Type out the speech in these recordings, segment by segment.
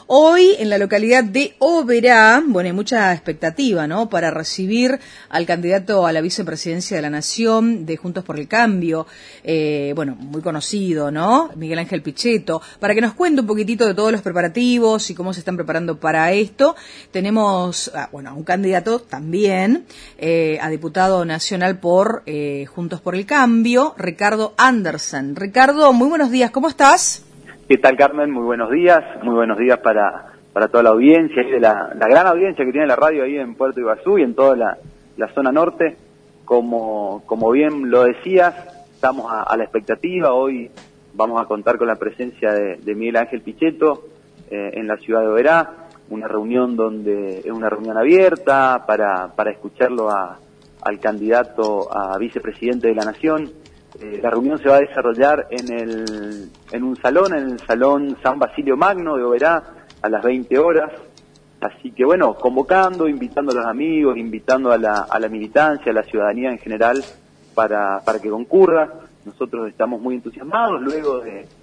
Hoy en la localidad de Oberá, bueno, hay mucha expectativa, ¿no?, para recibir al candidato a la vicepresidencia de la Nación de Juntos por el Cambio, bueno, muy conocido, ¿no?, Miguel Ángel Pichetto. Para que nos cuente un poquitito de todos los preparativos y cómo se están preparando para esto, tenemos, bueno, a un candidato también, a diputado nacional por Juntos por el Cambio, Ricardo Andersen. Ricardo, muy buenos días, ¿cómo estás? ¿Qué tal, Carmen? Muy buenos días para toda la audiencia, y de la gran audiencia que tiene la radio ahí en Puerto Iguazú y en toda la zona norte. Como bien lo decías, estamos a la expectativa. Hoy vamos a contar con la presencia de Miguel Ángel Pichetto en la ciudad de Oberá, una reunión donde es una reunión abierta para escucharlo al candidato a vicepresidente de la Nación. La reunión se va a desarrollar en el Salón San Basilio Magno de Oberá a las 20 horas. Así que bueno, convocando, invitando a los amigos, invitando a la militancia, a la ciudadanía en general para que concurra. Nosotros estamos muy entusiasmados luego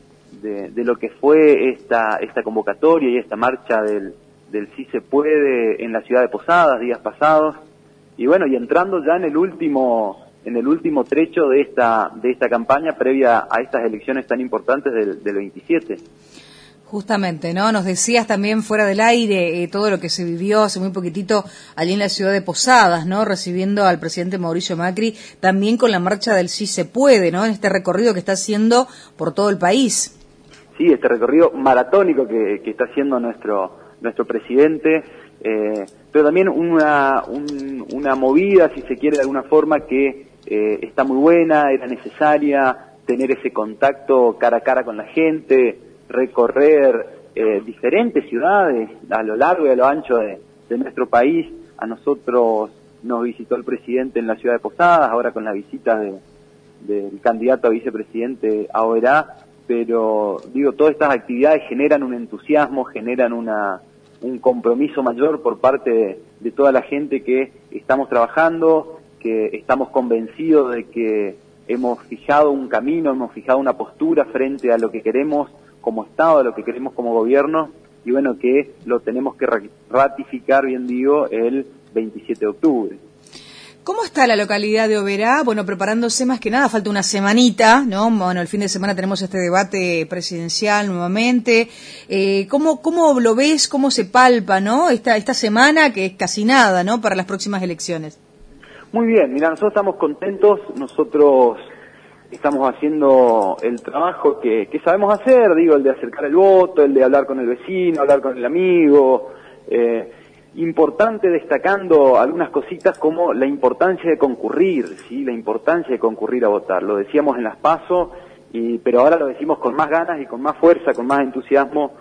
de lo que fue esta convocatoria y esta marcha del Sí se puede en la ciudad de Posadas días pasados. Y bueno, y entrando ya en el último trecho de esta campaña previa a estas elecciones tan importantes del 27. Justamente, ¿no? Nos decías también fuera del aire todo lo que se vivió hace muy poquitito allí en la ciudad de Posadas, ¿no?, recibiendo al presidente Mauricio Macri, también con la marcha del Sí se puede, ¿no?, en este recorrido que está haciendo por todo el país. Sí, este recorrido maratónico que está haciendo nuestro presidente, pero también una movida, si se quiere de alguna forma, que está muy buena, era necesaria tener ese contacto cara a cara con la gente, recorrer diferentes ciudades a lo largo y a lo ancho de nuestro país. A nosotros nos visitó el presidente en la ciudad de Posadas, ahora con la visita del candidato a vicepresidente a Oberá, pero digo, todas estas actividades generan un entusiasmo, generan un compromiso mayor por parte de toda la gente que estamos trabajando, que estamos convencidos de que hemos fijado un camino, hemos fijado una postura frente a lo que queremos como Estado, a lo que queremos como gobierno, y bueno, que lo tenemos que ratificar, bien digo, el 27 de octubre. ¿Cómo está la localidad de Oberá? Bueno, preparándose más que nada, falta una semanita, ¿no? Bueno, el fin de semana tenemos este debate presidencial nuevamente. ¿Cómo lo ves? ¿Cómo se palpa, no? Esta semana, que es casi nada, ¿no?, para las próximas elecciones. Muy bien, mira, nosotros estamos contentos, nosotros estamos haciendo el trabajo que sabemos hacer, digo, el de acercar el voto, el de hablar con el vecino, hablar con el amigo, importante destacando algunas cositas como la importancia de concurrir, ¿sí?, la importancia de concurrir a votar. Lo decíamos en las PASO, pero ahora lo decimos con más ganas y con más fuerza, con más entusiasmo,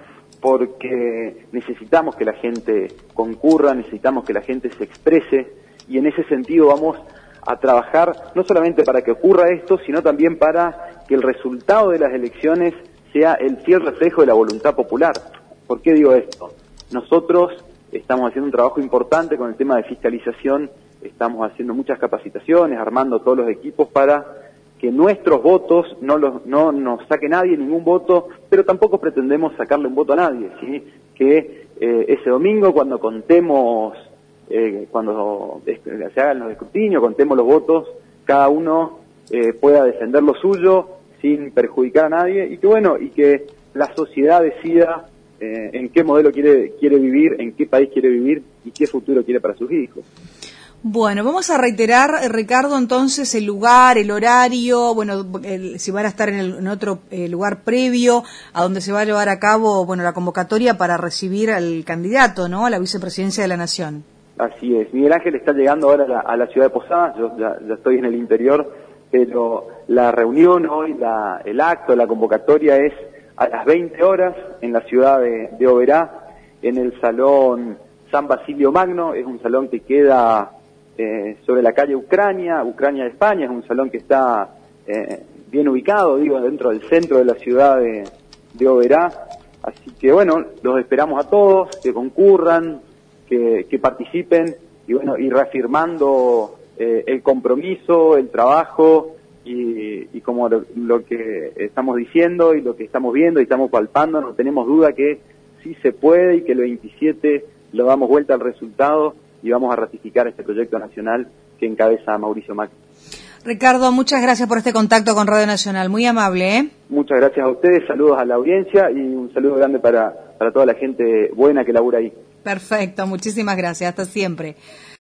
porque necesitamos que la gente concurra, necesitamos que la gente se exprese, y en ese sentido vamos a trabajar no solamente para que ocurra esto, sino también para que el resultado de las elecciones sea el fiel reflejo de la voluntad popular. ¿Por qué digo esto? Nosotros estamos haciendo un trabajo importante con el tema de fiscalización, estamos haciendo muchas capacitaciones, armando todos los equipos para que nuestros votos no nos saque nadie ningún voto, pero tampoco pretendemos sacarle un voto a nadie, ¿sí? Que ese domingo, cuando contemos, cuando se hagan los escrutinios, contemos los votos, cada uno pueda defender lo suyo sin perjudicar a nadie, y que la sociedad decida en qué modelo quiere vivir, en qué país quiere vivir y qué futuro quiere para sus hijos. Bueno, vamos a reiterar, Ricardo, entonces el lugar, el horario, bueno, si van a estar en otro lugar previo a donde se va a llevar a cabo, bueno, la convocatoria para recibir al candidato, ¿no?, a la vicepresidencia de la Nación. Así es, Miguel Ángel está llegando ahora a la ciudad de Posadas, yo ya estoy en el interior, pero la reunión hoy, el acto, la convocatoria es a las 20 horas en la ciudad de Oberá, en el Salón San Basilio Magno. Es un salón que queda sobre la calle Ucrania de España, es un salón que está bien ubicado, digo, dentro del centro de la ciudad de Oberá. Así que bueno, los esperamos a todos, que concurran, que participen, y bueno, y reafirmando el compromiso, el trabajo, y como lo que estamos diciendo y lo que estamos viendo y estamos palpando, no tenemos duda que sí se puede y que el 27 lo damos vuelta al resultado y vamos a ratificar este proyecto nacional que encabeza Mauricio Macri. Ricardo, muchas gracias por este contacto con Radio Nacional, muy amable, ¿eh? Muchas gracias a ustedes, saludos a la audiencia y un saludo grande para toda la gente buena que labura ahí. Perfecto, muchísimas gracias, hasta siempre.